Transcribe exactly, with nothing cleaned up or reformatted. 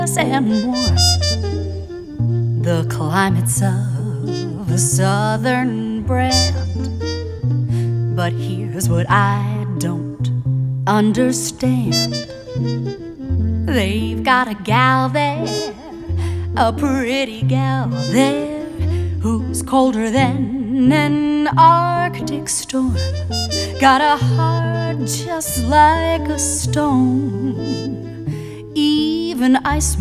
and warm, the climates of a southern brand. But here's what I don't understand. They've got a gal there, a pretty gal there, who's colder than an Arctic storm, got a heart just like a stone. Even ice